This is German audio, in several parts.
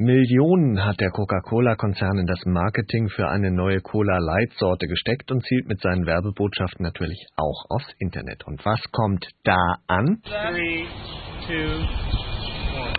Millionen hat der Coca-Cola-Konzern in das Marketing für eine neue Cola-Light-Sorte gesteckt und zielt mit seinen Werbebotschaften natürlich auch aufs Internet. Und was kommt da an? 3, 2, 1.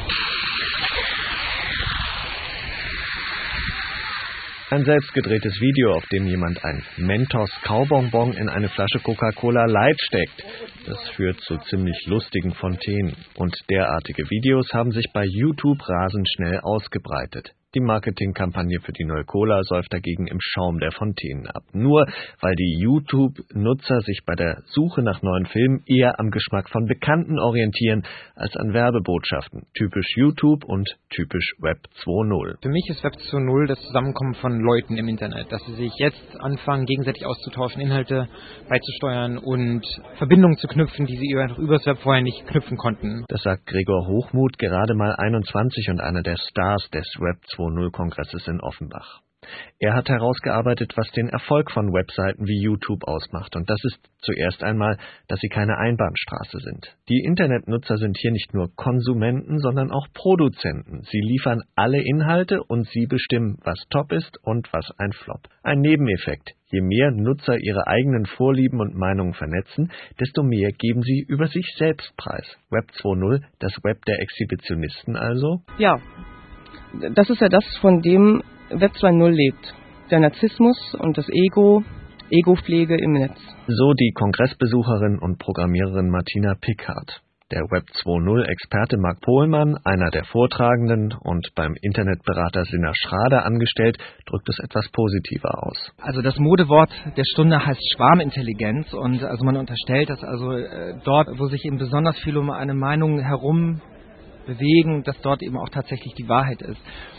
Ein selbstgedrehtes Video, auf dem jemand ein Mentos-Kaubonbon in eine Flasche Coca-Cola Light steckt. Das führt zu ziemlich lustigen Fontänen. Und derartige Videos haben sich bei YouTube rasend schnell ausgebreitet. Die Marketingkampagne für die neue Cola säuft dagegen im Schaum der Fontänen ab. Nur weil die YouTube-Nutzer sich bei der Suche nach neuen Filmen eher am Geschmack von Bekannten orientieren als an Werbebotschaften. Typisch YouTube und typisch Web 2.0. Für mich ist Web 2.0 das Zusammenkommen von Leuten im Internet, dass sie sich jetzt anfangen, gegenseitig auszutauschen, Inhalte beizusteuern und Verbindungen zu knüpfen, die sie übers Web vorher nicht knüpfen konnten. Das sagt Gregor Hochmuth, gerade mal 21 und einer der Stars des Web 2.0-Kongresses in Offenbach. Er hat herausgearbeitet, was den Erfolg von Webseiten wie YouTube ausmacht. Und das ist zuerst einmal, dass sie keine Einbahnstraße sind. Die Internetnutzer sind hier nicht nur Konsumenten, sondern auch Produzenten. Sie liefern alle Inhalte und sie bestimmen, was top ist und was ein Flop. Ein Nebeneffekt. Je mehr Nutzer ihre eigenen Vorlieben und Meinungen vernetzen, desto mehr geben sie über sich selbst preis. Web 2.0, das Web der Exhibitionisten also? Ja, das ist ja das, von dem Web 2.0 lebt. Der Narzissmus und das Ego-Pflege im Netz. So die Kongressbesucherin und Programmiererin Martina Pickhardt. Der Web 2.0-Experte Marc Pohlmann, einer der Vortragenden und beim Internetberater Sinna Schrader angestellt, drückt es etwas positiver aus. Also das Modewort der Stunde heißt Schwarmintelligenz und also man unterstellt, dass also dort, wo sich eben besonders viel um eine Meinung herum bewegen, dass dort eben auch tatsächlich die Wahrheit ist.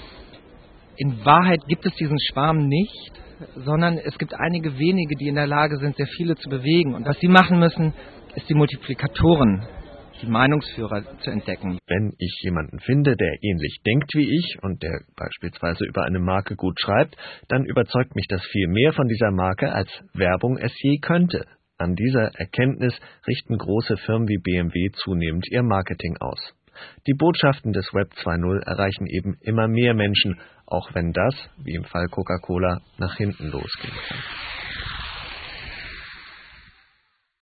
In Wahrheit gibt es diesen Schwarm nicht, sondern es gibt einige wenige, die in der Lage sind, sehr viele zu bewegen. Und was sie machen müssen, ist die Multiplikatoren, die Meinungsführer zu entdecken. Wenn ich jemanden finde, der ähnlich denkt wie ich und der beispielsweise über eine Marke gut schreibt, dann überzeugt mich das viel mehr von dieser Marke, als Werbung es je könnte. An dieser Erkenntnis richten große Firmen wie BMW zunehmend ihr Marketing aus. Die Botschaften des Web 2.0 erreichen eben immer mehr Menschen, auch wenn das, wie im Fall Coca-Cola, nach hinten losgehen kann.